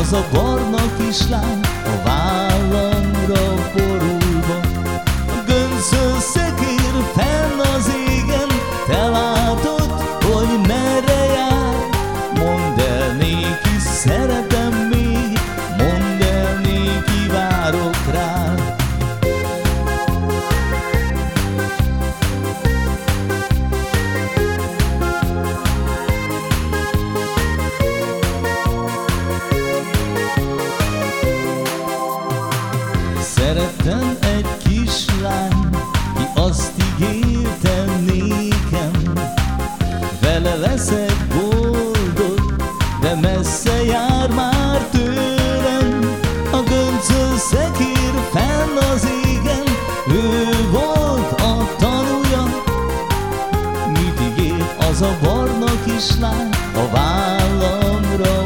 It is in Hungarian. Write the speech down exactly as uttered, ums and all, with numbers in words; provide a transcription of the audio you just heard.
az a barna kislány, a vállamra borulva. A göncöl szekér fenn az égen, te látod, hogy merre jár. Mondd el néki, szeretem még, mondd el néki, várok rád. Szerettem egy kislány, ki azt ígérte nékem, vele leszek boldog, de messze jár már tőlem. A göncöl szekér fenn az égen, ő volt a tanúja. Mit ígért az a barna kislány, a vállamra